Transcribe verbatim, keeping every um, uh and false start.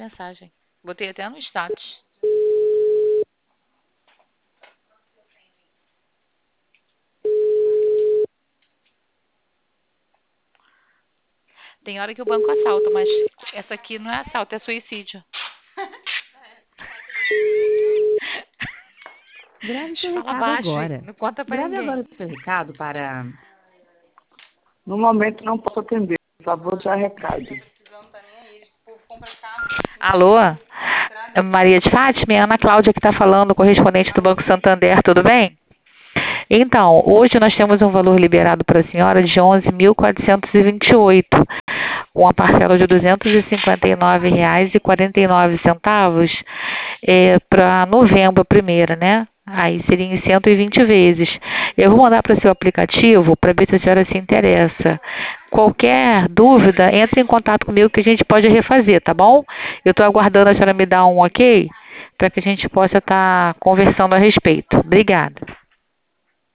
Mensagem. Botei até no status. Tem hora que o banco assalta, mas essa aqui não é assalto, é suicídio. Grave seu Fala recado baixo, agora. não conta pra Grave ninguém. agora seu recado para... No momento não posso atender. Por favor, já recado. Alô? É Maria de Fátima, é Ana Cláudia que está falando, correspondente do Banco Santander, tudo bem? Então, hoje nós temos um valor liberado para a senhora de onze mil quatrocentos e vinte e oito, uma parcela de duzentos e cinquenta e nove reais e quarenta e nove centavos é, para novembro, a primeira, né? Aí seria em cento e vinte vezes. Eu vou mandar para o seu aplicativo para ver se a senhora se interessa. Qualquer dúvida, entre em contato comigo que a gente pode refazer, tá bom? Eu estou aguardando a senhora me dar um ok para que a gente possa estar conversando a respeito. Obrigada.